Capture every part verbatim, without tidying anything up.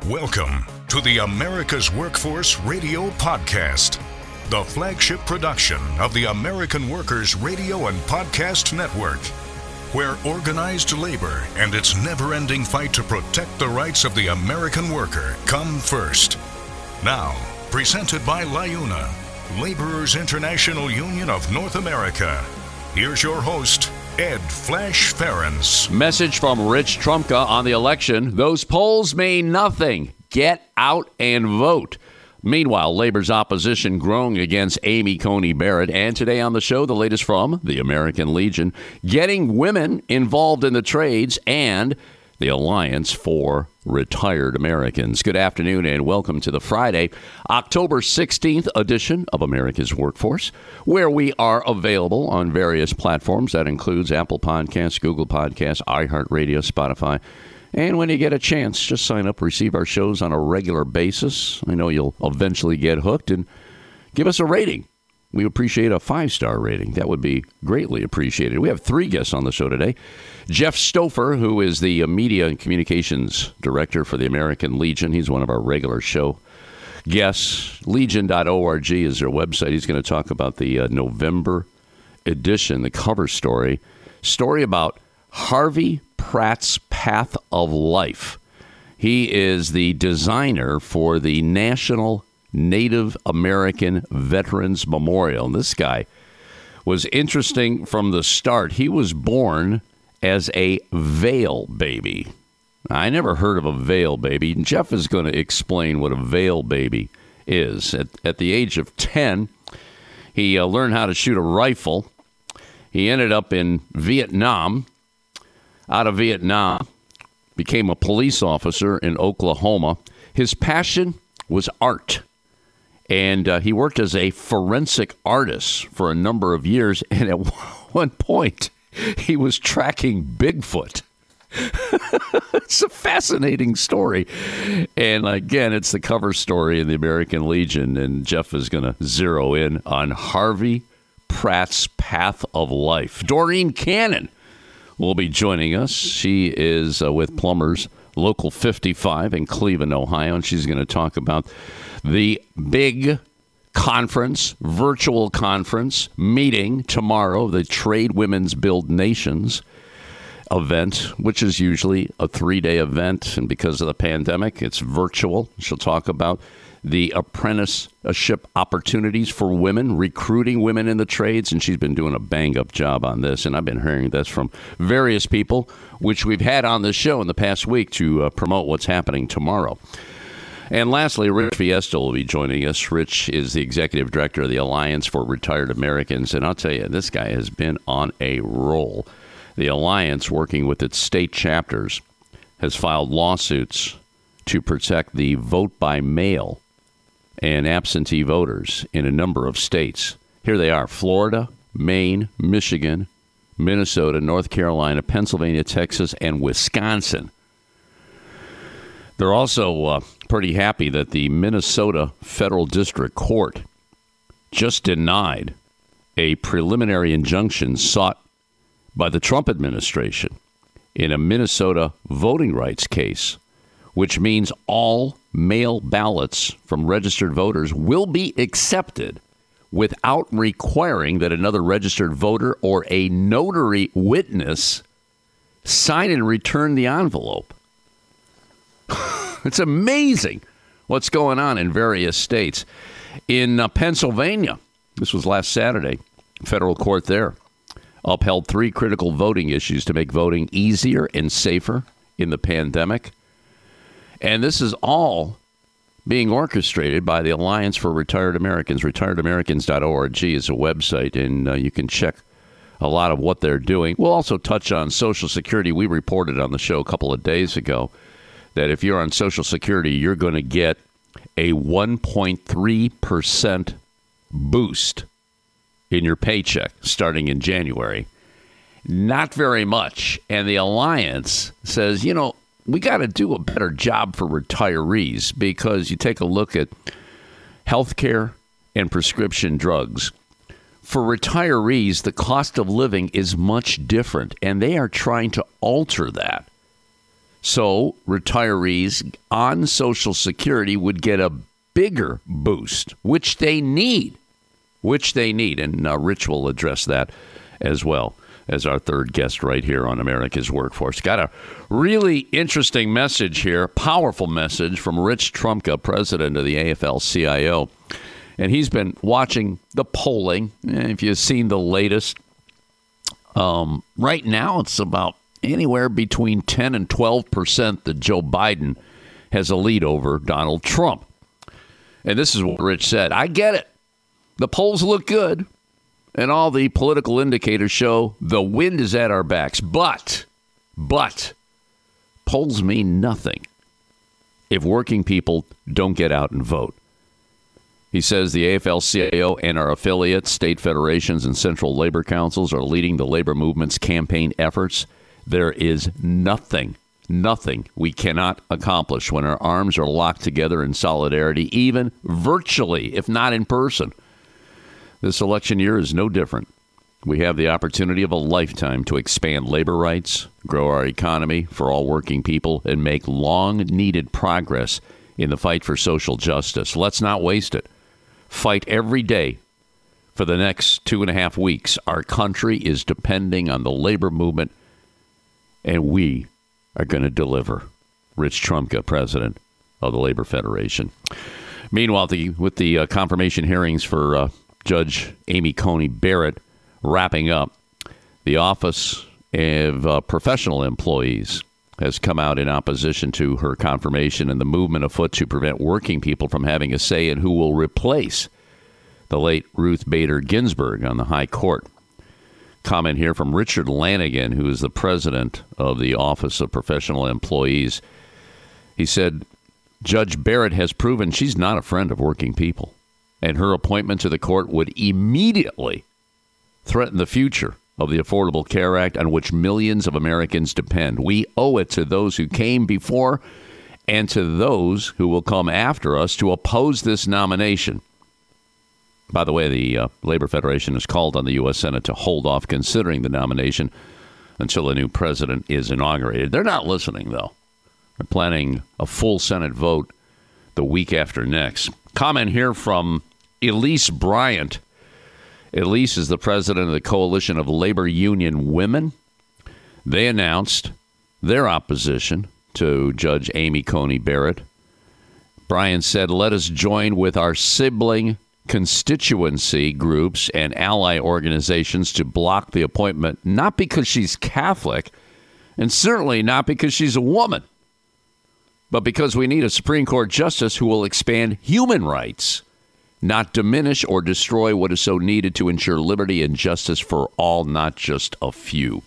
Welcome to the America's Workforce Radio Podcast, the flagship production of the American Workers Radio and Podcast Network, where organized labor and its never-ending fight to protect the rights of the American worker come first. Now, presented by LIUNA, Laborers International Union of North America. Here's your host, Ed Flash Ferenc. Message from Rich Trumka on the election. Those polls mean nothing. Get out and vote. Meanwhile, Labor's opposition growing against Amy Coney Barrett. And today on the show, the latest from the American Legion, getting women involved in the trades, and the Alliance for Retired Americans. Good afternoon and welcome to the Friday, October sixteenth edition of America's Workforce, where we are available on various platforms. That includes Apple Podcasts, Google Podcasts, iHeartRadio, Spotify. And when you get a chance, just sign up, receive our shows on a regular basis. I know you'll eventually get hooked, and give us a rating. We appreciate a five-star rating. That would be greatly appreciated. We have three guests on the show today. Jeff Stouffer, who is the Media and Communications Director for the American Legion. He's one of our regular show guests. Legion dot org is their website. He's going to talk about the uh, November edition, the cover story. Story about Harvey Pratt's Path of Life. He is the designer for the National Native American Veterans Memorial. And this guy was interesting from the start. He was born as a veil baby. I never heard of a veil baby. Jeff is going to explain what a veil baby is. At, at the age of ten, he uh, learned how to shoot a rifle. He ended up in Vietnam. Out of Vietnam, became a police officer in Oklahoma. His passion was art. And uh, he worked as a forensic artist for a number of years. And at one point, he was tracking Bigfoot. It's a fascinating story. And again, it's the cover story in the American Legion. And Jeff is going to zero in on Harvey Pratt's Path of Life. Doreen Cannon will be joining us. She is uh, with Plumbers Local fifty-five in Cleveland, Ohio. And she's going to talk about the big conference, virtual conference meeting tomorrow, the Trade Women's Build Nations event, which is usually a three-day event. And because of the pandemic, it's virtual. She'll talk about the apprenticeship opportunities for women, recruiting women in the trades. And she's been doing a bang-up job on this. And I've been hearing this from various people, which we've had on this show in the past week to uh, promote what's happening tomorrow. And lastly, Rich Fiesta will be joining us. Rich is the executive director of the Alliance for Retired Americans. And I'll tell you, this guy has been on a roll. The Alliance, working with its state chapters, has filed lawsuits to protect the vote by mail and absentee voters in a number of states. Here they are: Florida, Maine, Michigan, Minnesota, North Carolina, Pennsylvania, Texas, and Wisconsin. They're also uh, pretty happy that the Minnesota Federal District Court just denied a preliminary injunction sought by the Trump administration in a Minnesota voting rights case, which means all mail ballots from registered voters will be accepted without requiring that another registered voter or a notary witness sign and return the envelope. It's amazing what's going on in various states. In uh, Pennsylvania, this was last Saturday, federal court there upheld three critical voting issues to make voting easier and safer in the pandemic. And this is all being orchestrated by the Alliance for Retired Americans. retired americans dot org is a website, and uh, you can check a lot of what they're doing. We'll also touch on Social Security. We reported on the show a couple of days ago that if you're on Social Security, you're going to get a one point three percent boost in your paycheck starting in January. Not very much. And the Alliance says, you know, we got to do a better job for retirees, because you take a look at health care and prescription drugs. For retirees, the cost of living is much different, and they are trying to alter that So retirees on Social Security would get a bigger boost, which they need, which they need. And uh, Rich will address that as well as our third guest right here on America's Workforce. Got a really interesting message here, powerful message from Rich Trumka, president of the A F L C I O. And he's been watching the polling. If you've seen the latest, um, right now it's about anywhere between ten and twelve percent that Joe Biden has a lead over Donald Trump. And this is what Rich said. I get it. The polls look good, and all the political indicators show the wind is at our backs. But, but, polls mean nothing if working people don't get out and vote. He says the A F L C I O and our affiliates, state federations, and central labor councils are leading the labor movement's campaign efforts. There is nothing, nothing we cannot accomplish when our arms are locked together in solidarity, even virtually, if not in person. This election year is no different. We have the opportunity of a lifetime to expand labor rights, grow our economy for all working people, and make long-needed progress in the fight for social justice. Let's not waste it. Fight every day for the next two and a half weeks. Our country is depending on the labor movement, and we are going to deliver. Rich Trumka, president of the Labor Federation. Meanwhile, the, with the uh, confirmation hearings for uh, Judge Amy Coney Barrett wrapping up, the Office of uh, Professional Employees has come out in opposition to her confirmation and the movement afoot to prevent working people from having a say in who will replace the late Ruth Bader Ginsburg on the High Court. Comment here from Richard Lanigan, who is the president of the Office of Professional Employees. He said, Judge Barrett has proven she's not a friend of working people, and her appointment to the court would immediately threaten the future of the Affordable Care Act on which millions of Americans depend. We owe it to those who came before and to those who will come after us to oppose this nomination. By the way, the uh, Labor Federation has called on the U S Senate to hold off considering the nomination until a new president is inaugurated. They're not listening, though. They're planning a full Senate vote the week after next. Comment here from Elise Bryant. Elise is the president of the Coalition of Labor Union Women. They announced their opposition to Judge Amy Coney Barrett. Bryant said, let us join with our sibling constituency groups and ally organizations to block the appointment, not because she's Catholic, and certainly not because she's a woman, but because we need a Supreme Court justice who will expand human rights, not diminish or destroy what is so needed to ensure liberty and justice for all, not just a few.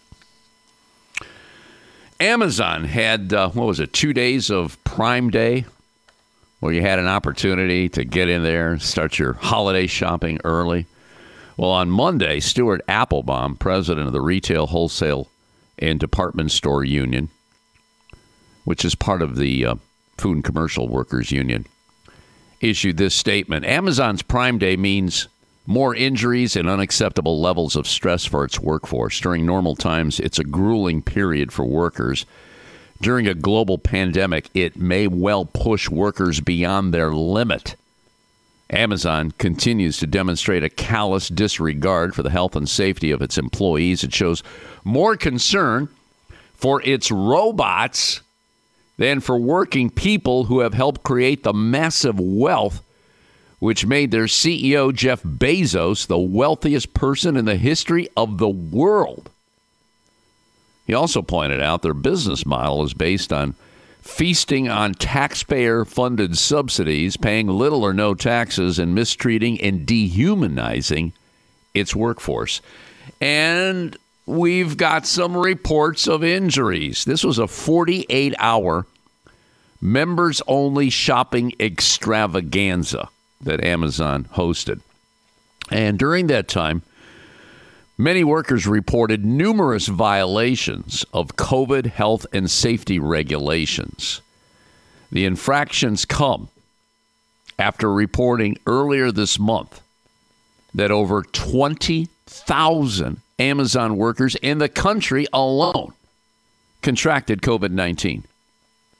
Amazon had, uh, what was it, two days of Prime Day, where you had an opportunity to get in there and start your holiday shopping early. Well, on Monday, Stuart Applebaum, president of the Retail, Wholesale, and Department Store Union, which is part of the uh, Food and Commercial Workers Union, issued this statement. Amazon's Prime Day means more injuries and unacceptable levels of stress for its workforce. During normal times, it's a grueling period for workers. During a global pandemic, it may well push workers beyond their limit. Amazon continues to demonstrate a callous disregard for the health and safety of its employees. It shows more concern for its robots than for working people who have helped create the massive wealth which made their C E O, Jeff Bezos, the wealthiest person in the history of the world. He also pointed out their business model is based on feasting on taxpayer-funded subsidies, paying little or no taxes, and mistreating and dehumanizing its workforce. And we've got some reports of injuries. This was a forty-eight hour members-only shopping extravaganza that Amazon hosted. And during that time, many workers reported numerous violations of COVID health and safety regulations. The infractions come after reporting earlier this month that over twenty thousand Amazon workers in the country alone contracted COVID nineteen.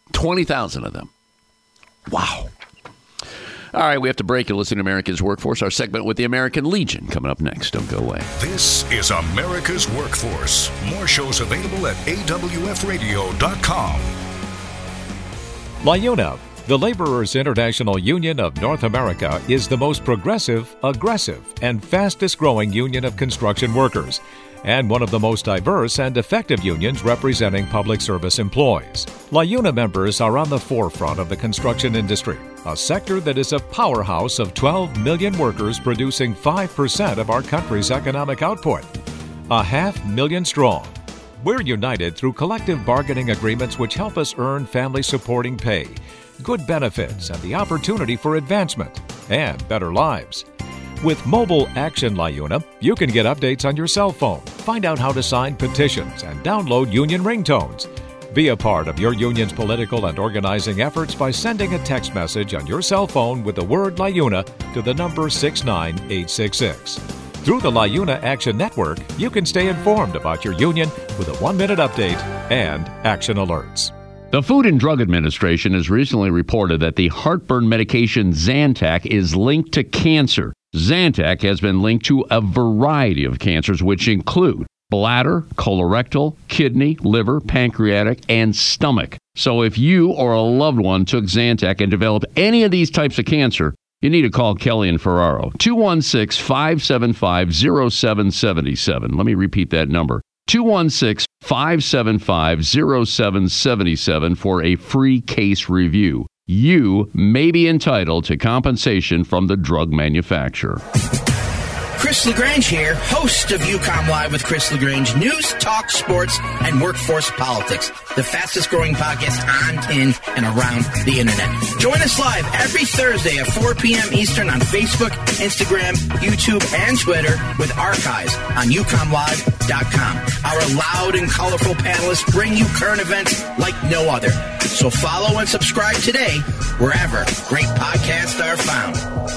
twenty thousand of them. Wow. All right, we have to break. You're listening to America's Workforce, our segment with the American Legion coming up next. Don't go away. This is America's Workforce. More shows available at A W F radio dot com. LIUNA, the Laborers International Union of North America, is the most progressive, aggressive, and fastest-growing union of construction workers, and one of the most diverse and effective unions representing public service employees. LIUNA members are on the forefront of the construction industry, a sector that is a powerhouse of twelve million workers producing five percent of our country's economic output. A half million strong. We're united through collective bargaining agreements which help us earn family-supporting pay, good benefits, and the opportunity for advancement and better lives. With Mobile Action LIUNA, you can get updates on your cell phone, find out how to sign petitions, and download union ringtones. Be a part of your union's political and organizing efforts by sending a text message on your cell phone with the word LIUNA to the number six nine eight six six. Through the LIUNA Action Network, you can stay informed about your union with a one-minute update and action alerts. The Food and Drug Administration has recently reported that the heartburn medication Zantac is linked to cancer. Zantac has been linked to a variety of cancers, which include bladder, colorectal, kidney, liver, pancreatic, and stomach. So if you or a loved one took Zantac and developed any of these types of cancer, you need to call Kelly and Ferraro, two one six, five seven five, zero seven seven seven. Let me repeat that number, two one six, five seven five, zero seven seven seven for a free case review. You may be entitled to compensation from the drug manufacturer. Chris LaGrange here, host of UConn Live with Chris LaGrange, news, talk, sports, and workforce politics, the fastest growing podcast on, in, and around the internet. Join us live every Thursday at four p.m. Eastern on Facebook, Instagram, YouTube, and Twitter with archives on U conn live dot com. Our loud and colorful panelists bring you current events like no other. So follow and subscribe today wherever great podcasts are found.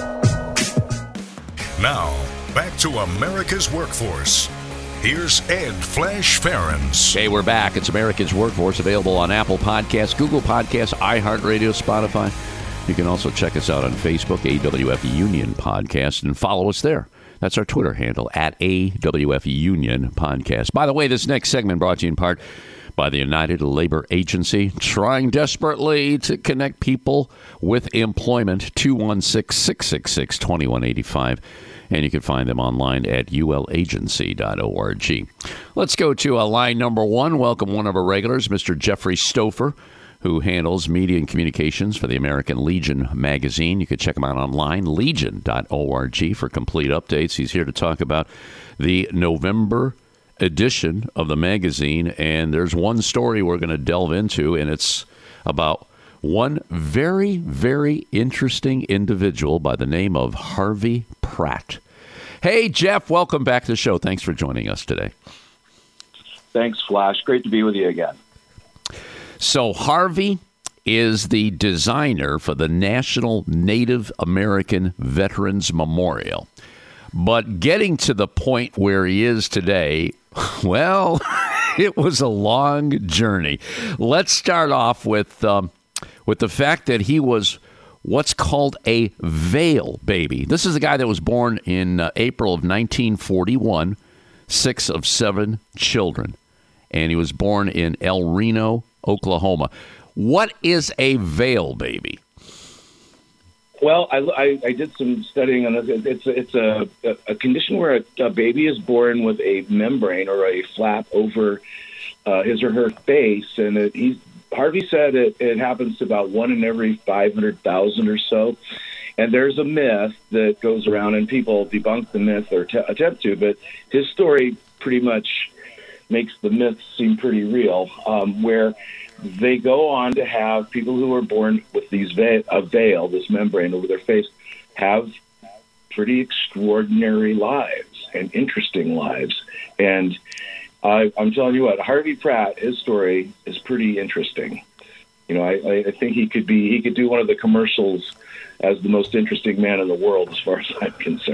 Now, back to America's Workforce. Here's Ed Flash Ferens. Hey, we're back. It's America's Workforce, available on Apple Podcasts, Google Podcasts, iHeartRadio, Spotify. You can also check us out on Facebook, A W F Union Podcast, and follow us there. That's our Twitter handle, at A W F Union Podcast. By the way, this next segment brought to you in part by the United Labor Agency, trying desperately to connect people with employment. Two one six, six six six, two one eight five. And you can find them online at U L agency dot org. Let's go to uh, line number one. Welcome one of our regulars, Mister Jeffrey Stouffer, who handles media and communications for the American Legion magazine. You can check him out online, legion dot org, for complete updates. He's here to talk about the November edition of the magazine, and there's one story we're going to delve into, and it's about one very, very interesting individual by the name of Harvey Pratt. Hey, Jeff, welcome back to the show. Thanks for joining us today. Thanks, Flash. Great to be with you again. So Harvey is the designer for the National Native American Veterans Memorial. But getting to the point where he is today, well, it was a long journey. Let's start off with um, with the fact that he was what's called a veil baby. This is a guy that was born in uh, April of nineteen forty-one, six of seven children. And he was born in El Reno, Oklahoma. What is a veil baby? Well, I, I, I did some studying on this. It's it's a a condition where a, a baby is born with a membrane or a flap over uh, his or her face, and it, he's, Harvey said it, it happens to about one in every five hundred thousand or so. And there's a myth that goes around, and people debunk the myth or t- attempt to, but his story pretty much makes the myth seem pretty real, um, where they go on to have people who are born with these veil, a veil, this membrane over their face, have pretty extraordinary lives and interesting lives. And uh, I'm telling you what, Harvey Pratt, his story is pretty interesting. You know, I, I think he could be, he could do one of the commercials as the most interesting man in the world, as far as I'm concerned.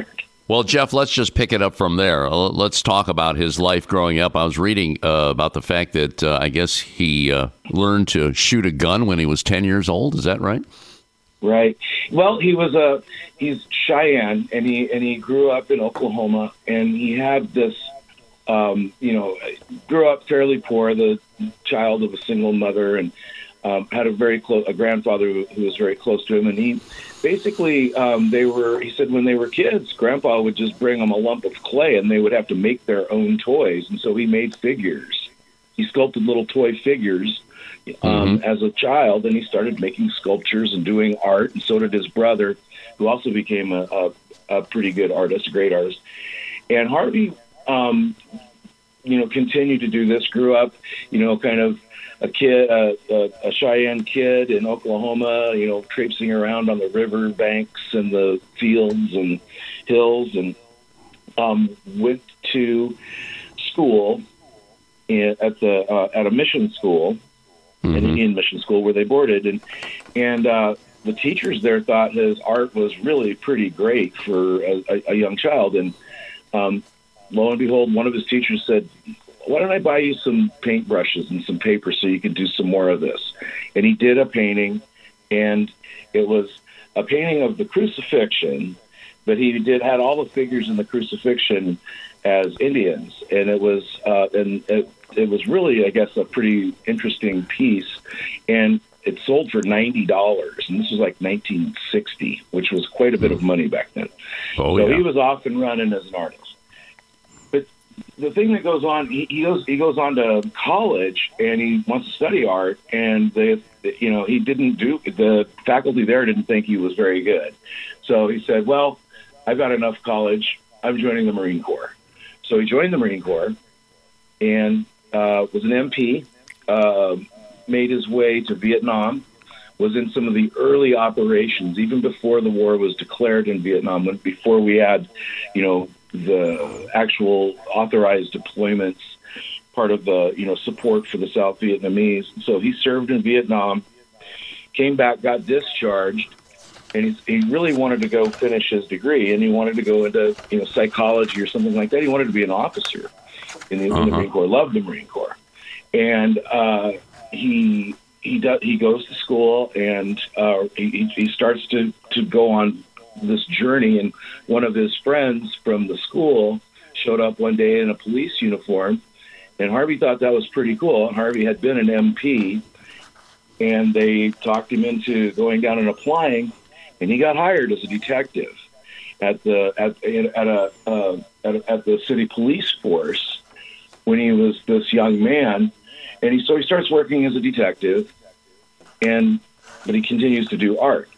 Well, Jeff, let's just pick it up from there. Let's talk about his life growing up. I was reading uh, about the fact that uh, I guess he uh, learned to shoot a gun when he was ten years old. Is that right? Right. Well, he was a he's Cheyenne, and he and he grew up in Oklahoma, and he had this, um, you know, grew up fairly poor, the child of a single mother, and um, had a very close a grandfather who, who was very close to him, and he. Basically, um, they were, he said when they were kids, Grandpa would just bring them a lump of clay and they would have to make their own toys. And so he made figures. He sculpted little toy figures um, mm-hmm. as a child, and he started making sculptures and doing art. And so did his brother, who also became a, a, a pretty good artist, a great artist. And Harvey, um, you know, continued to do this, grew up, you know, kind of a kid, uh, a, a Cheyenne kid in Oklahoma, you know, traipsing around on the river banks and the fields and hills, and um, went to school in, at the uh, at a mission school, mm-hmm. an Indian mission school where they boarded, and and uh, the teachers there thought his art was really pretty great for a, a, a young child, and um, lo and behold, one of his teachers said, why don't I buy you some paintbrushes and some paper so you can do some more of this? And he did a painting, and it was a painting of the crucifixion, but he did had all the figures in the crucifixion as Indians, and it was uh, and it, it was really, I guess, a pretty interesting piece, and it sold for ninety dollars, and this was like nineteen sixty, which was quite a bit of money back then. Oh, so yeah. He was off and running as an artist. The thing that goes on, he, he goes he goes on to college and he wants to study art, and they, you know, he didn't do the faculty there didn't think he was very good, so he said, "Well, I've got enough college. I'm joining the Marine Corps." So he joined the Marine Corps and uh, was an M P. Uh, made his way to Vietnam. Was in some of the early operations, even before the war was declared in Vietnam. When before we had, you know. the actual authorized deployments, part of the, you know, support for the South Vietnamese. So he served in Vietnam, came back, got discharged, and he, he really wanted to go finish his degree, and he wanted to go into, you know, psychology or something like that. He wanted to be an officer in the, uh-huh. in the Marine Corps, loved the Marine Corps. And uh, he he does, he goes to school, and uh, he, he starts to, to go on this journey, and one of his friends from the school showed up one day in a police uniform, and Harvey thought that was pretty cool. Harvey had been an M P, and they talked him into going down and applying, and he got hired as a detective at the at at a, uh, at, a at the city police force when he was this young man, and he so he starts working as a detective, and but he continues to do art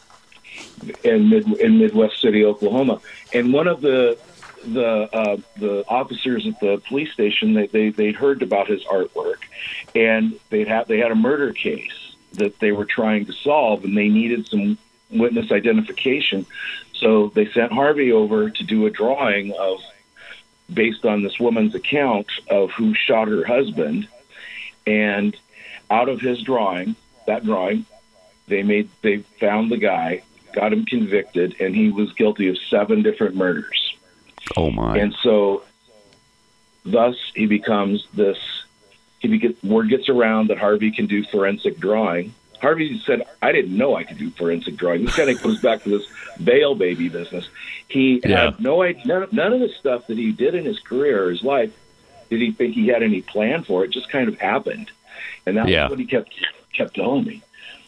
in mid in Midwest City, Oklahoma. And one of the the uh, the officers at the police station, they they they'd heard about his artwork, and they had they had a murder case that they were trying to solve, and they needed some witness identification. So they sent Harvey over to do a drawing of based on this woman's account of who shot her husband, and out of his drawing, that drawing, they made they found the guy, got him convicted, and he was guilty of seven different murders. Oh, my. And so thus he becomes this, he begets, word gets around that Harvey can do forensic drawing. Harvey said, I didn't know I could do forensic drawing. This kind of goes back to this Bail Baby business. He yeah. had no idea, none of, none of the stuff that he did in his career or his life, did he think he had any plan for. It just kind of happened. And that's yeah. what he kept kept telling me.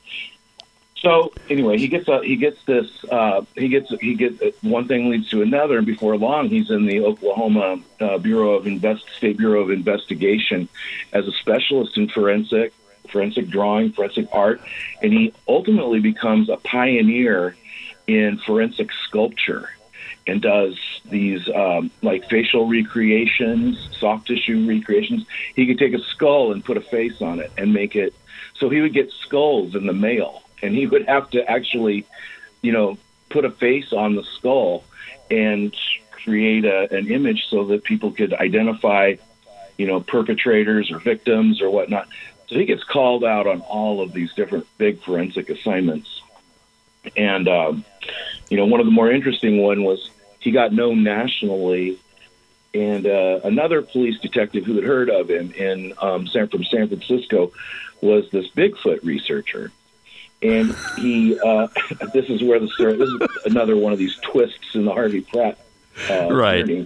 So anyway, he gets a, he gets this uh, he gets he gets one thing leads to another, and before long, he's in the Oklahoma uh, Bureau of Invest State Bureau of Investigation as a specialist in forensic forensic drawing, forensic art, and he ultimately becomes a pioneer in forensic sculpture and does these um, like facial recreations, soft tissue recreations. He could take a skull and put a face on it and make it. So he would get skulls in the mail. And he would have to actually, you know, put a face on the skull and create a, an image so that people could identify, you know, perpetrators or victims or whatnot. So he gets called out on all of these different big forensic assignments. And, um, you know, one of the more interesting one was he got known nationally. And uh, another police detective who had heard of him in um, San, from San Francisco was this Bigfoot researcher. And he, uh, this is where the story, this is another one of these twists in the Harvey Pratt uh, right. journey.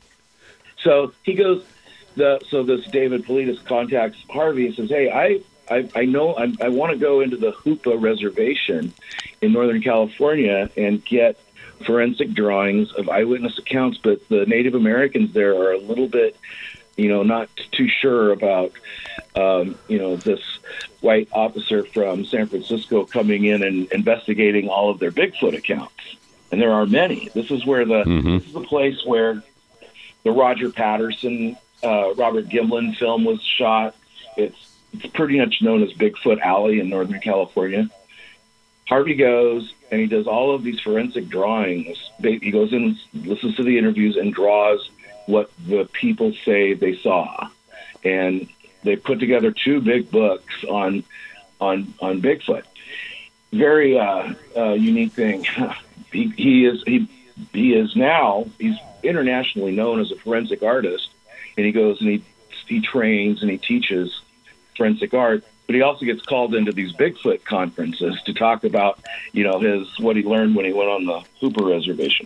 So he goes, the so this David Politis contacts Harvey and says, hey, I I, I know I'm, I want to go into the Hoopa Reservation in Northern California and get forensic drawings of eyewitness accounts, but the Native Americans there are a little bit, you know, not too sure about, um, you know, this white officer from San Francisco coming in and investigating all of their Bigfoot accounts. And there are many. This is where the mm-hmm. this is the place where the Roger Patterson, uh, Robert Gimlin film was shot. It's it's pretty much known as Bigfoot Alley in Northern California. Harvey goes and he does all of these forensic drawings. He goes in, listens to the interviews, and draws what the people say they saw. And they put together two big books on on on Bigfoot. Very uh, uh, unique thing. He, he is he he is now he's internationally known as a forensic artist, and he goes and he he trains and he teaches forensic art. But he also gets called into these Bigfoot conferences to talk about, you know, his what he learned when he went on the Hoopa Reservation.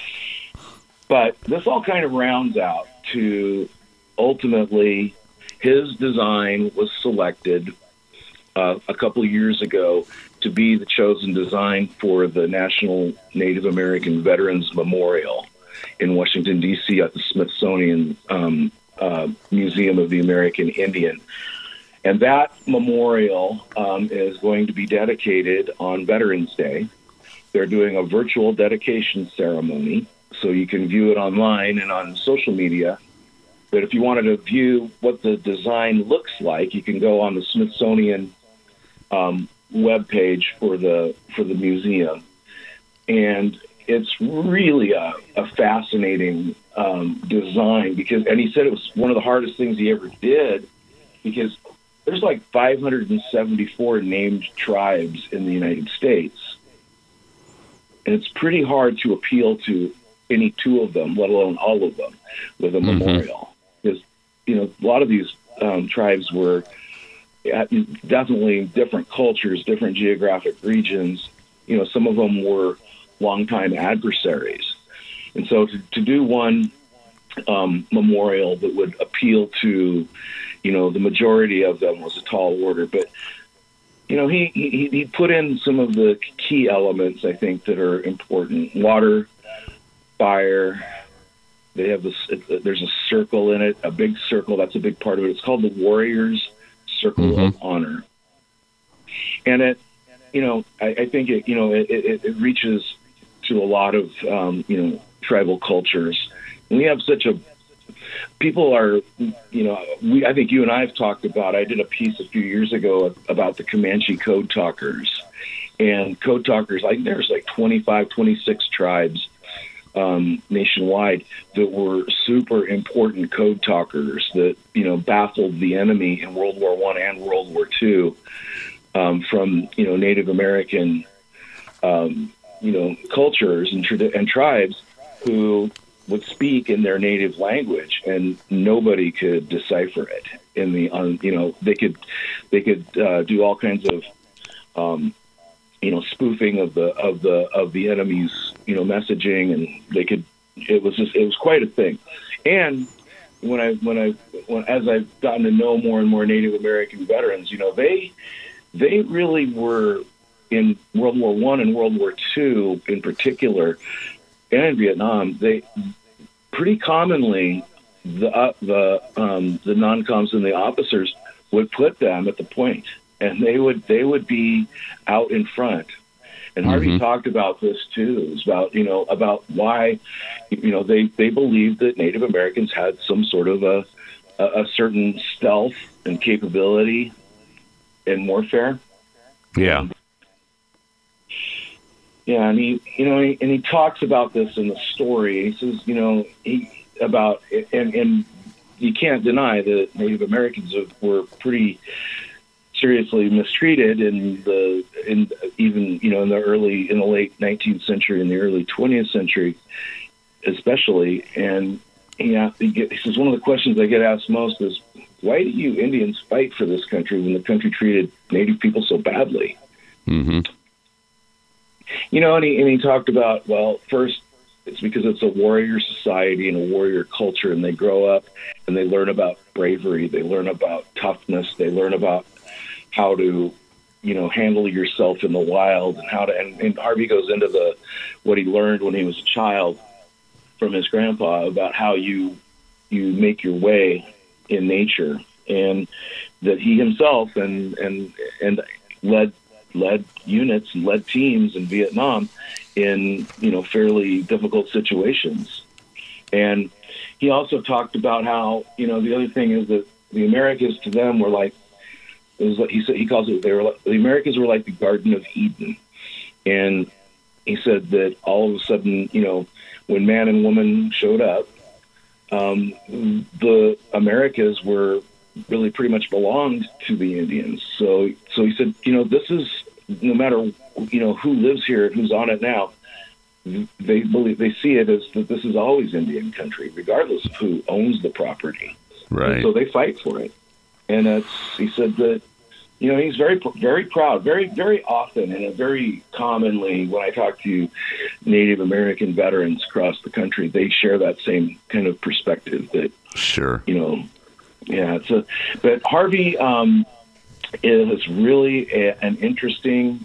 But this all kind of rounds out to ultimately his design was selected uh, a couple of years ago to be the chosen design for the National Native American Veterans Memorial in Washington, D C at the Smithsonian um, uh, Museum of the American Indian. And that memorial um, is going to be dedicated on Veterans Day. They're doing a virtual dedication ceremony, so you can view it online and on social media. But if you wanted to view what the design looks like, you can go on the Smithsonian um, webpage for the for the museum. And it's really a, a fascinating um, design because, and he said it was one of the hardest things he ever did because there's like five hundred seventy-four named tribes in the United States. And it's pretty hard to appeal to any two of them, let alone all of them, with a mm-hmm. memorial. Because, you know, a lot of these um, tribes were definitely different cultures, different geographic regions. You know, some of them were longtime adversaries. And so to, to do one um, memorial that would appeal to, you know, the majority of them was a tall order. But, you know, he, he, he put in some of the key elements, I think, that are important. Water, fire. They have this, it, there's a circle in it, a big circle. That's a big part of it. It's called the Warriors Circle mm-hmm. of Honor. And it, you know, I, I think it, you know, it, it, it reaches to a lot of, um, you know, tribal cultures. And we have such a, people are, you know, we, I think you and I have talked about, I did a piece a few years ago about the Comanche Code Talkers. And Code Talkers, I think there's like twenty-five, twenty-six tribes um, nationwide that were super important code talkers that, you know, baffled the enemy in World War One and World War Two um, from, you know, Native American, um, you know, cultures and, and tribes who would speak in their native language, and nobody could decipher it. In the, um, you know, they could, they could uh, do all kinds of, um, you know, spoofing of the of the of the enemy's, you know, messaging, and they could. It was just, it was quite a thing. And when I when I when as I've gotten to know more and more Native American veterans, you know, they they really were in World War One and World War Two in particular, and in Vietnam, they pretty commonly the uh, the um, the non-coms and the officers would put them at the point, and they would they would be out in front. And Harvey mm-hmm. talked about this too. It was about, you know, about why, you know, they, they believed that Native Americans had some sort of a a, a certain stealth and capability in warfare. Yeah. And, Yeah, and he, you know, he, and he talks about this in the story. He says, you know, he about, and, and you can't deny that Native Americans were pretty seriously mistreated in the, in even, you know, in the early, in the late nineteenth century and the early twentieth century. especially. And yeah, he, get, he says one of the questions I get asked most is, why do you Indians fight for this country when the country treated Native people so badly? Mm-hmm. You know, and he, and he talked about, well, first, it's because it's a warrior society and a warrior culture, and they grow up and they learn about bravery, they learn about toughness, they learn about how to, you know, handle yourself in the wild, and how to, and, and Harvey goes into the, what he learned when he was a child from his grandpa about how you, you make your way in nature, and that he himself and, and, and led, led units and led teams in Vietnam in, you know, fairly difficult situations. And he also talked about how, you know, the other thing is that the Americas to them were like, it was like he said, he calls it, they were like, the Americas were like the Garden of Eden. And he said that all of a sudden, you know, when man and woman showed up, um, the Americas were really pretty much belonged to the Indians. So, so he said, you know, this is, no matter, you know, who lives here and who's on it now, they believe, they see it as that this is always Indian country, regardless of who owns the property. Right. And so they fight for it. And it's, he said that, you know, he's very, very proud, very, very often, and very commonly when I talk to Native American veterans across the country, they share that same kind of perspective that, sure, you know, yeah, it's a, but Harvey, um, is really a, an interesting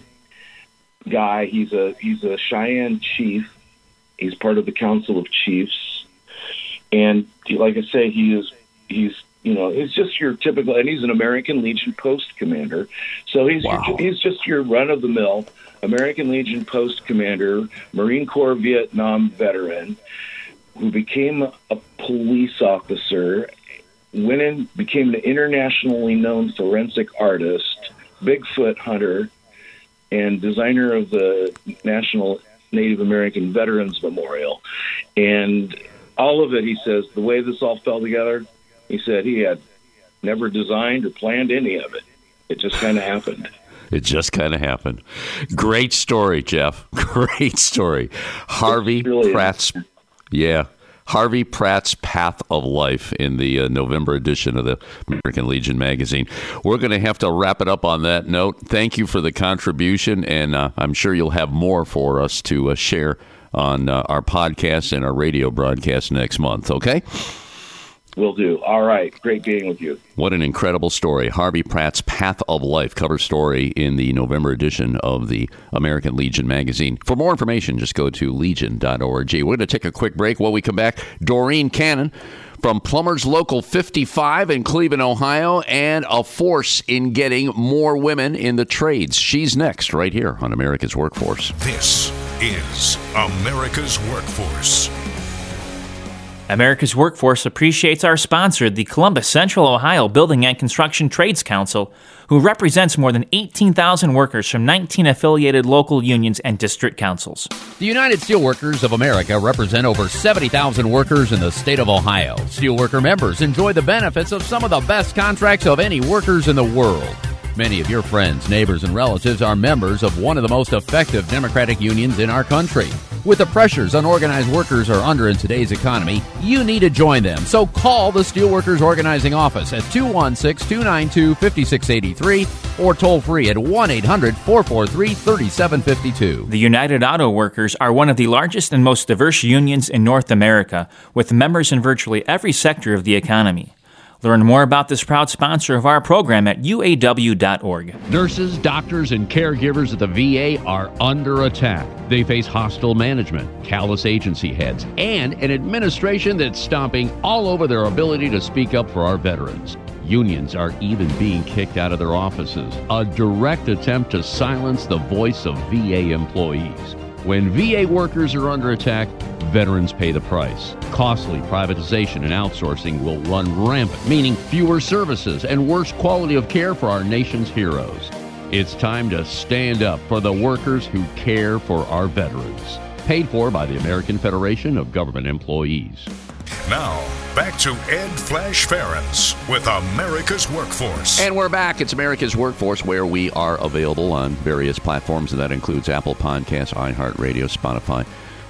guy. He's a he's a Cheyenne chief. He's part of the Council of Chiefs, and like I say, he is he's you know he's just your typical, and he's an American Legion post commander. So he's wow. your, he's just your run of the mill American Legion post commander, Marine Corps Vietnam veteran, who became a police officer. Went in, became an internationally known forensic artist, Bigfoot hunter, and designer of the National Native American Veterans Memorial. And all of it, he says, the way this all fell together, he said he had never designed or planned any of it. It just kind of happened. It just kind of happened. Great story, Jeff. Great story. Harvey really Pratt's, is. yeah. Harvey Pratt's Path of Life in the uh, November edition of the American Legion magazine. We're going to have to wrap it up on that note. Thank you for the contribution, and uh, I'm sure you'll have more for us to uh, share on uh, our podcast and our radio broadcast next month, okay? Will do. All right. Great being with you. What an incredible story. Harvey Pratt's Path of Life, cover story in the November edition of the American Legion magazine. For more information, just go to legion dot org. We're going to take a quick break. When we come back, Doreen Cannon from Plumbers Local fifty-five in Cleveland, Ohio, and a force in getting more women in the trades. She's next, right here on America's Workforce. This is America's Workforce. America's Workforce appreciates our sponsor, the Columbus Central Ohio Building and Construction Trades Council, who represents more than eighteen thousand workers from nineteen affiliated local unions and district councils. The United Steelworkers of America represent over seventy thousand workers in the state of Ohio. Steelworker members enjoy the benefits of some of the best contracts of any workers in the world. Many of your friends, neighbors, and relatives are members of one of the most effective democratic unions in our country. With the pressures unorganized workers are under in today's economy, you need to join them. So call the Steelworkers Organizing Office at two one six, two nine two, five six eight three or toll free at one eight hundred, four four three, three seven five two. The United Auto Workers are one of the largest and most diverse unions in North America, with members in virtually every sector of the economy. Learn more about this proud sponsor of our program at U A W dot org. Nurses, doctors, and caregivers at the V A are under attack. They face hostile management, callous agency heads, and an administration that's stomping all over their ability to speak up for our veterans. Unions are even being kicked out of their offices, a direct attempt to silence the voice of V A employees. When V A workers are under attack, veterans pay the price. Costly privatization and outsourcing will run rampant, meaning fewer services and worse quality of care for our nation's heroes. It's time to stand up for the workers who care for our veterans. Paid for by the American Federation of Government Employees. Now, back to Ed Flash Ferentz with America's Workforce. And we're back. It's America's Workforce, where we are available on various platforms, and that includes Apple Podcasts, iHeartRadio, Spotify,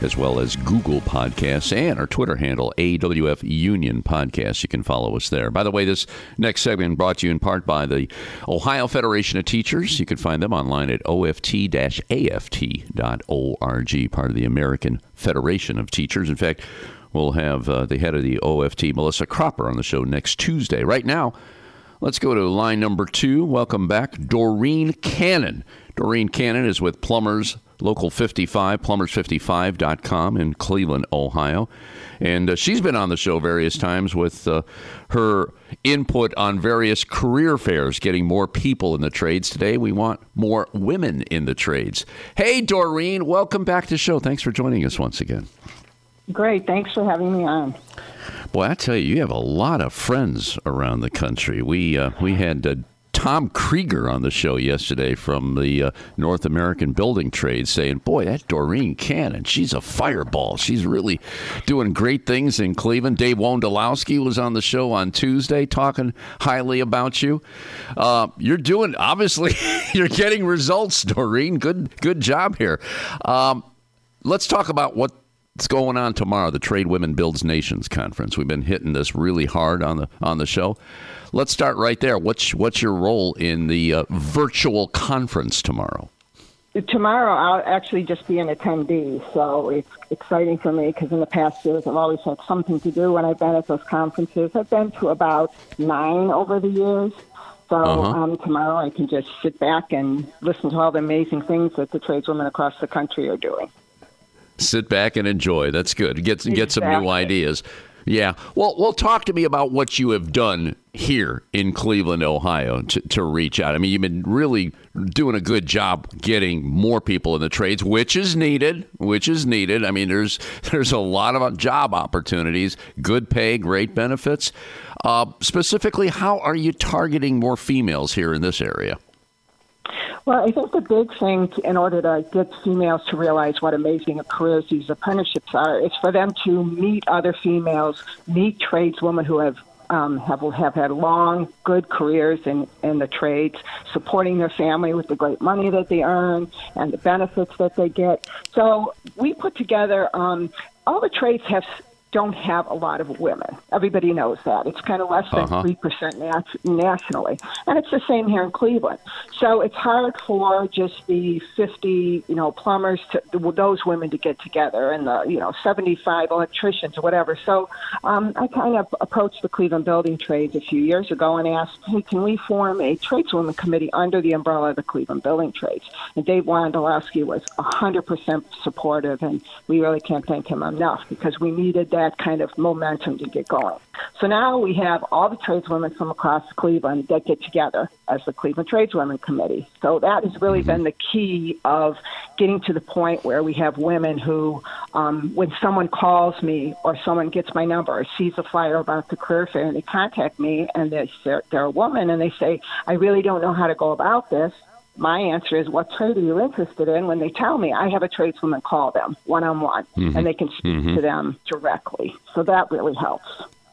as well as Google Podcasts and our Twitter handle, A W F Union Podcast. You can follow us there. By the way, this next segment brought to you in part by the Ohio Federation of Teachers. You can find them online at O F T A F T dot org, part of the American Federation of Teachers. In fact, we'll have uh, the head of the O F T, Melissa Cropper, on the show next Tuesday. Right now, let's go to line number two. Welcome back, Doreen Cannon. Doreen Cannon is with Plumbers Local fifty-five, plumbers fifty-five dot com in Cleveland, Ohio. And uh, she's been on the show various times with uh, her input on various career fairs, getting more people in the trades. Today, we want more women in the trades. Hey, Doreen, welcome back to the show. Thanks for joining us once again. Great. Thanks for having me on. Boy, I tell you, you have a lot of friends around the country. We uh, we had uh, Tom Krieger on the show yesterday from the uh, North American Building Trades saying, boy, that Doreen Cannon, she's a fireball. She's really doing great things in Cleveland. Dave Wondolowski was on the show on Tuesday talking highly about you. Uh, you're doing, obviously, you're getting results, Doreen. Good, good job here. Um, let's talk about what What's going on tomorrow, the Trade Women Builds Nations Conference. We've been hitting this really hard on the on the show. Let's start right there. What's what's your role in the uh, virtual conference tomorrow? Tomorrow, I'll actually just be an attendee, so it's exciting for me because in the past years, I've always had something to do when I've been at those conferences. I've been to about nine over the years. So uh-huh. um, tomorrow, I can just sit back and listen to all the amazing things that the tradeswomen across the country are doing. Sit back and enjoy. That's good. Get get some new ideas. Yeah. Well, well, talk to me about what you have done here in Cleveland, Ohio, to, to reach out. I mean, you've been really doing a good job getting more people in the trades, which is needed, which is needed. I mean, there's there's a lot of job opportunities, good pay, great benefits. Uh, specifically, how are you targeting more females here in this area? Well, I think the big thing in order to get females to realize what amazing careers these apprenticeships are is for them to meet other females, meet tradeswomen who have um, have have had long, good careers in, in the trades, supporting their family with the great money that they earn and the benefits that they get. So we put together, um, all the trades have don't have a lot of women. Everybody knows that. It's kind of less than uh-huh. three percent nat- nationally. And it's the same here in Cleveland. So it's hard for just the fifty, you know, plumbers, to, those women to get together, and the, you know, seventy-five electricians or whatever. So um, I kind of approached the Cleveland Building Trades a few years ago and asked, hey, can we form a tradeswomen committee under the umbrella of the Cleveland Building Trades? And Dave Wondolowski was one hundred percent supportive, and we really can't thank him enough because we needed that that kind of momentum to get going. So now we have all the tradeswomen from across Cleveland that get together as the Cleveland Tradeswomen Committee. So that has really been the key of getting to the point where we have women who, um, when someone calls me or someone gets my number or sees a flyer about the career fair and they contact me and they're, they're a woman and they say, I really don't know how to go about this. My answer is, what trade are you interested in? When they tell me, I have a tradeswoman call them one-on-one, mm-hmm. and they can speak mm-hmm. to them directly. So that really helps.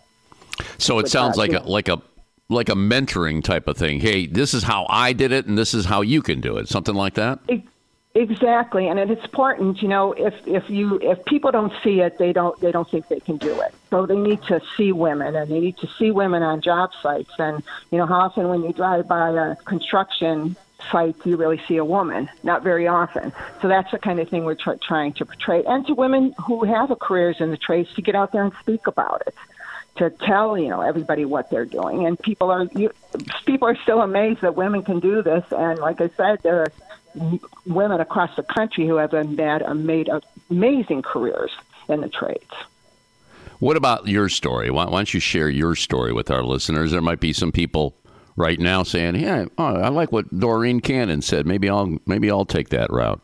So it sounds that, like a, like a like a mentoring type of thing. Hey, this is how I did it, and this is how you can do it. Something like that? It, exactly, and it's important. You know, if if you if people don't see it, they don't they don't think they can do it. So they need to see women, and they need to see women on job sites. And you know, how often when you drive by a construction site you really see a woman? Not very often. So that's the kind of thing we're tr- trying to portray. And to women who have a careers in the trades to get out there and speak about it, to tell, you know, everybody what they're doing. And people are you, people are still amazed that women can do this. And like I said, there are women across the country who have been made, made amazing careers in the trades. What about your story? Why, why don't you share your story with our listeners? There might be some people right now saying, "Yeah, oh, I like what Doreen Cannon said. Maybe I'll maybe I'll take that route."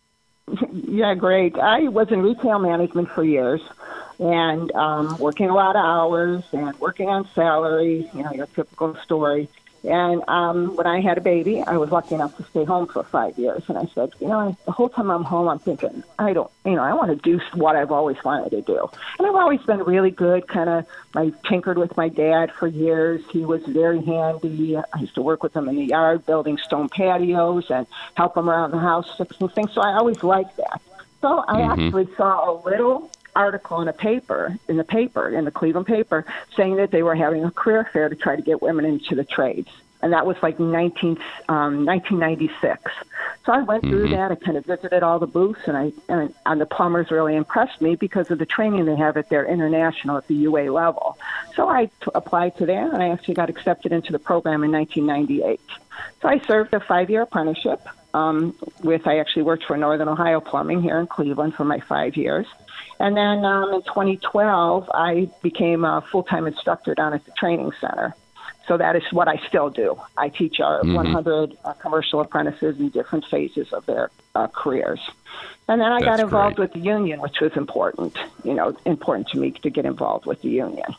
Yeah, great. I was in retail management for years, and um, working a lot of hours and working on salary. You know, your typical story. And um, when I had a baby, I was lucky enough to stay home for five years. And I said, you know, the whole time I'm home, I'm thinking, I don't, you know, I want to do what I've always wanted to do. And I've always been really good, kind of, I tinkered with my dad for years. He was very handy. I used to work with him in the yard, building stone patios and help him around the house, fixing things. So I always liked that. So I Mm-hmm. actually saw a little article in a paper, in the paper, in the Cleveland paper, saying that they were having a career fair to try to get women into the trades. And that was like nineteen, um, nineteen ninety-six. So I went through Mm-hmm. that. I kind of visited all the booths, and I and, and the plumbers really impressed me because of the training they have at their international at the U A level. So I t- applied to that, and I actually got accepted into the program in nineteen ninety-eight. So I served a five-year apprenticeship um, with, I actually worked for Northern Ohio Plumbing here in Cleveland for my five years. And then um, in twenty twelve, I became a full-time instructor down at the training center. So that is what I still do. I teach our Mm-hmm. one hundred uh, commercial apprentices in different phases of their uh, careers. And then I That's got involved great. with the union, which was important, you know, important to me to get involved with the union.